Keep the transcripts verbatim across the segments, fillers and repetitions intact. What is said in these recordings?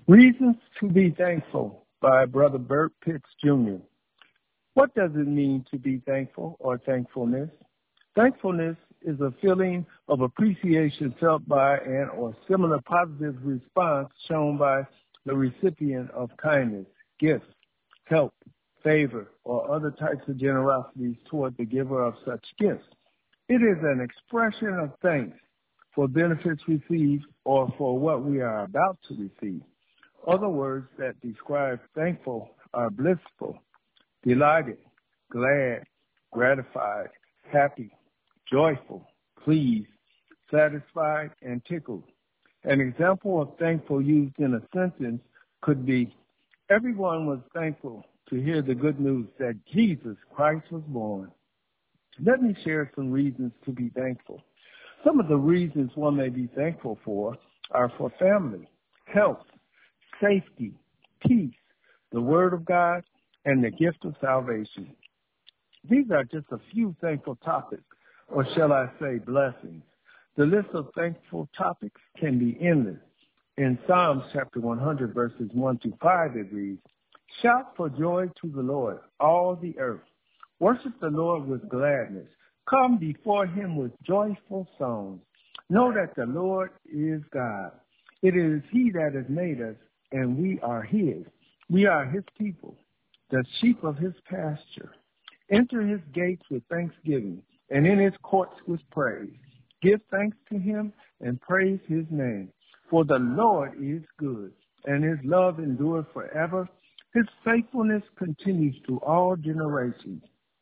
Reasons to be Thankful by Brother Bert Pitts, Junior What does it mean to be thankful or thankfulness? Thankfulness is a feeling of appreciation felt by and or similar positive response shown by the recipient of kindness, gifts, help, favor, or other types of generosities toward the giver of such gifts. It is an expression of thanks for benefits received or for what we are about to receive. Other words that describe thankful are blissful, delighted, glad, gratified, happy, joyful, pleased, satisfied, and tickled. An example of thankful used in a sentence could be, everyone was thankful to hear the good news that Jesus Christ was born. Let me share some reasons to be thankful. Some of the reasons one may be thankful for are for family, health, safety, peace, the Word of God, and the gift of salvation. These are just a few thankful topics, or shall I say blessings. The list of thankful topics can be endless. In Psalms chapter one hundred, verses one to five, it reads, shout for joy to the Lord, all the earth. Worship the Lord with gladness. Come before him with joyful songs. Know that the Lord is God. It is he that has made us, and we are his. We are his people, the sheep of his pasture. Enter his gates with thanksgiving, and in his courts with praise. Give thanks to him and praise his name. For the Lord is good, and his love endures forever. His faithfulness continues to all generations.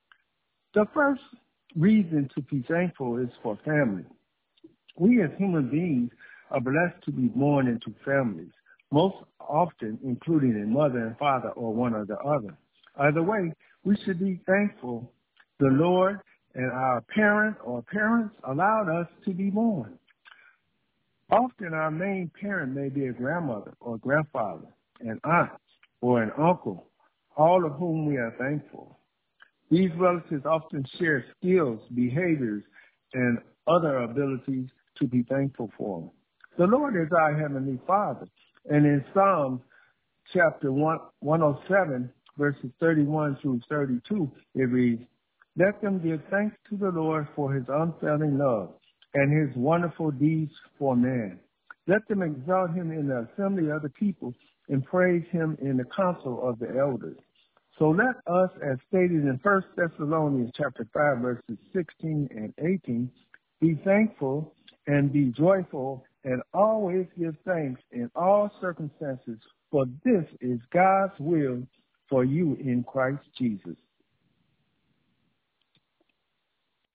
The first reason to be thankful is for family. We as human beings are blessed to be born into families, most often including a mother and father or one or the other. Either way, we should be thankful the Lord and our parent or parents allowed us to be born. Often our main parent may be a grandmother or grandfather, an aunt or an uncle, all of whom we are thankful. These relatives often share skills, behaviors, and other abilities to be thankful for. The Lord is our Heavenly Father, and in Psalms chapter one oh seven, verses thirty-one through thirty-two, it reads, let them give thanks to the Lord for his unfailing love and his wonderful deeds for man. Let them exalt him in the assembly of the people and praise him in the council of the elders. So let us, as stated in First Thessalonians chapter five, verses sixteen and eighteen, be thankful and be joyful and always give thanks in all circumstances, for this is God's will for you in Christ Jesus.